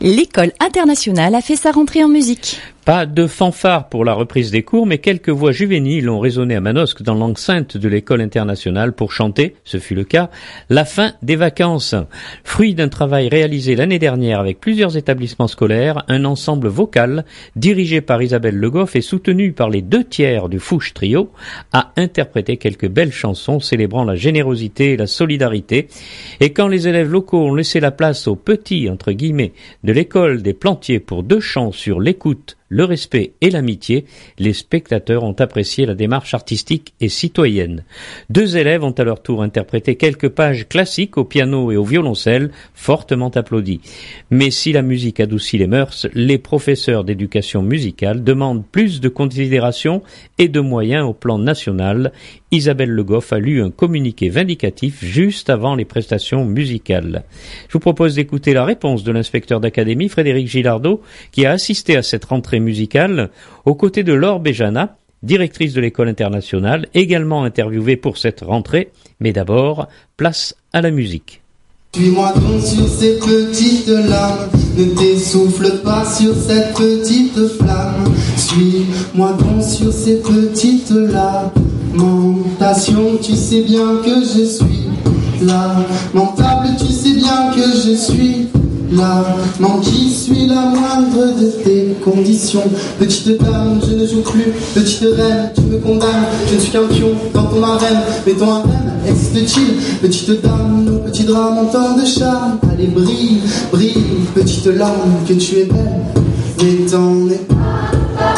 L'école internationale a fait sa rentrée en musique. Pas de fanfare pour la reprise des cours, mais quelques voix juvéniles ont résonné à Manosque dans l'enceinte de l'école internationale pour chanter, ce fut le cas, la fin des vacances. Fruit d'un travail réalisé l'année dernière avec plusieurs établissements scolaires, un ensemble vocal dirigé par Isabelle Le Goff et soutenu par les 2/3 du Fouche Trio a interprété quelques belles chansons célébrant la générosité et la solidarité. Et quand les élèves locaux ont laissé la place aux petits, entre guillemets, de l'école des Plantiers pour 2 chants sur l'écoute, le respect et l'amitié, les spectateurs ont apprécié la démarche artistique et citoyenne. 2 élèves ont à leur tour interprété quelques pages classiques au piano et au violoncelle, fortement applaudis. Mais si la musique adoucit les mœurs, les professeurs d'éducation musicale demandent plus de considération et de moyens au plan national. Isabelle Le Goff a lu un communiqué vindicatif juste avant les prestations musicales. Je vous propose d'écouter la réponse de l'inspecteur d'académie, Frédéric Gilardot, qui a assisté à cette rentrée musicale aux côtés de Laure Béjana, directrice de l'école internationale, également interviewée pour cette rentrée. Mais d'abord, place à la musique. Suis-moi donc sur ces petites lames, ne t'essouffle pas sur cette petite flamme. Suis-moi donc sur ces petites lamentations, tu sais bien que je suis lamentable, tu sais bien que je suis l'amant qui suit la moindre de tes conditions. Petite dame, je ne joue plus, petite reine, tu me condamnes, je ne suis qu'un pion dans ton harem, mais ton harem existe-t-il? Petite dame, nos petits drames ont tant de charme, allez brille, brille, petite larme, que tu es belle, mais t'en es pas,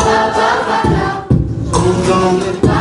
on t'en est pas.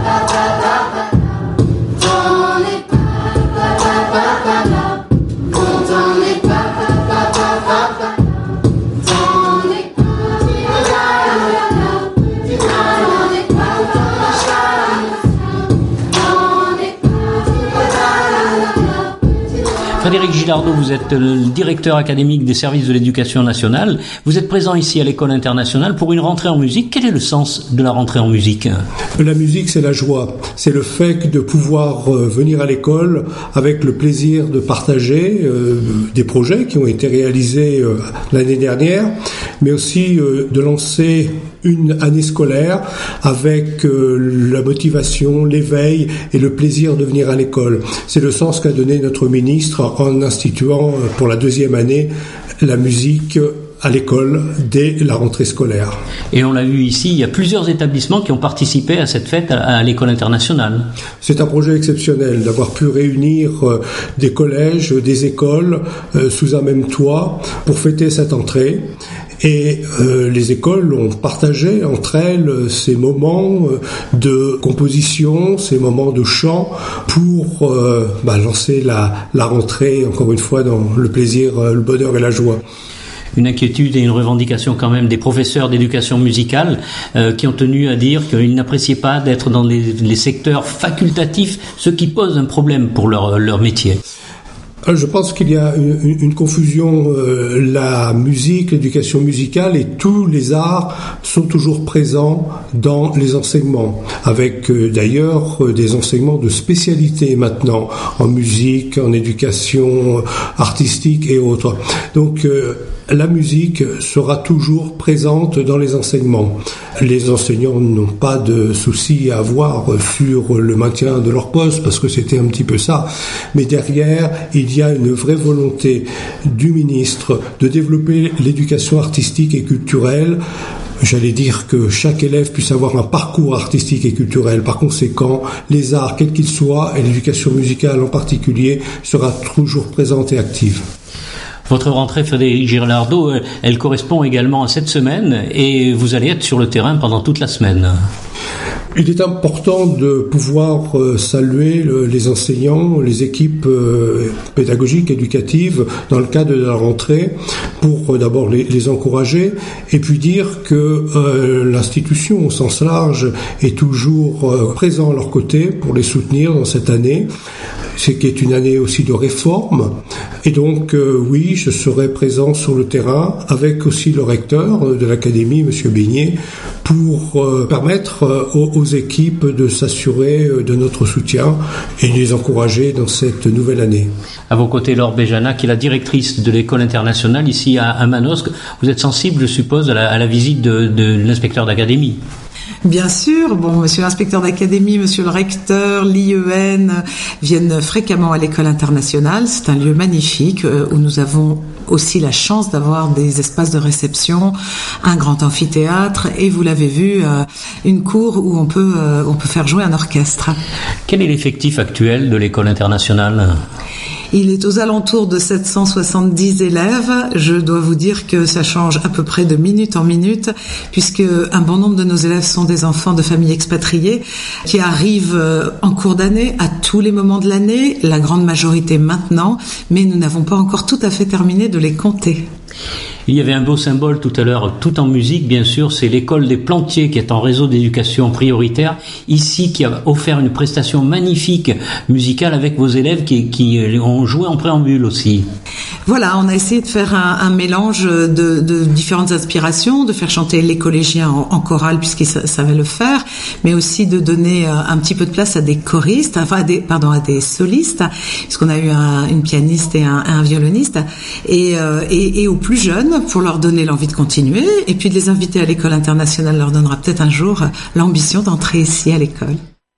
Frédéric Gilardot, vous êtes le directeur académique des services de l'éducation nationale. Vous êtes présent ici à l'école internationale pour une rentrée en musique. Quel est le sens de la rentrée en musique ? La musique, c'est la joie. C'est le fait de pouvoir venir à l'école avec le plaisir de partager des projets qui ont été réalisés l'année dernière, mais aussi de lancer une année scolaire avec la motivation, l'éveil et le plaisir de venir à l'école. C'est le sens qu'a donné notre ministre en instituant pour la 2e année la musique à l'école dès la rentrée scolaire. Et on l'a vu ici, il y a plusieurs établissements qui ont participé à cette fête à l'école internationale. C'est un projet exceptionnel d'avoir pu réunir des collèges, des écoles sous un même toit pour fêter cette entrée. Et les écoles ont partagé entre elles ces moments de composition, ces moments de chant pour lancer la rentrée, encore une fois, dans le plaisir, le bonheur et la joie. Une inquiétude et une revendication quand même des professeurs d'éducation musicale qui ont tenu à dire qu'ils n'appréciaient pas d'être dans les secteurs facultatifs, ce qui pose un problème pour leur métier. Je pense qu'il y a une confusion. La musique, l'éducation musicale et tous les arts sont toujours présents dans les enseignements, avec d'ailleurs des enseignements de spécialité maintenant, en musique, en éducation artistique et autres. Donc la musique sera toujours présente dans les enseignements. Les enseignants n'ont pas de souci à avoir sur le maintien de leur poste, parce que c'était un petit peu ça. Mais derrière, il y a une vraie volonté du ministre de développer l'éducation artistique et culturelle. J'allais dire que chaque élève puisse avoir un parcours artistique et culturel. Par conséquent, les arts, quels qu'ils soient, et l'éducation musicale en particulier, sera toujours présente et active. Votre rentrée, Frédéric Gilardot, elle correspond également à cette semaine et vous allez être sur le terrain pendant toute la semaine. Il est important de pouvoir saluer les enseignants, les équipes pédagogiques, éducatives dans le cadre de la rentrée pour d'abord les encourager et puis dire que l'institution au sens large est toujours présent à leur côté pour les soutenir dans cette année. C'est qui est une année aussi de réforme Et donc, oui, je serai présent sur le terrain avec aussi le recteur de l'académie, Monsieur Beignet, pour permettre aux équipes de s'assurer de notre soutien et de les encourager dans cette nouvelle année. À vos côtés, Laure Béjana, qui est la directrice de l'école internationale ici à Manosque. Vous êtes sensible, je suppose, à la visite de l'inspecteur d'académie. Bien sûr, monsieur l'inspecteur d'académie, monsieur le recteur, l'IEN viennent fréquemment à l'école internationale. C'est un lieu magnifique où nous avons aussi la chance d'avoir des espaces de réception, un grand amphithéâtre et vous l'avez vu, une cour où on peut faire jouer un orchestre. Quel est l'effectif actuel de l'école internationale ? Il est aux alentours de 770 élèves. Je dois vous dire que ça change à peu près de minute en minute, puisque un bon nombre de nos élèves sont des enfants de familles expatriées qui arrivent en cours d'année, à tous les moments de l'année, la grande majorité maintenant, mais nous n'avons pas encore tout à fait terminé de les compter. Il y avait un beau symbole tout à l'heure, tout en musique bien sûr, c'est l'école des Plantiers qui est en réseau d'éducation prioritaire, ici qui a offert une prestation magnifique musicale avec vos élèves qui ont joué en préambule aussi. Voilà, on a essayé de faire un mélange de différentes inspirations, de faire chanter les collégiens en chorale puisqu'ils savaient le faire, mais aussi de donner un petit peu de place à des choristes, à des solistes, puisqu'on a eu une pianiste et un violoniste, et aux plus jeunes pour leur donner l'envie de continuer, et puis de les inviter à l'école internationale leur donnera peut-être un jour l'ambition d'entrer ici à l'école.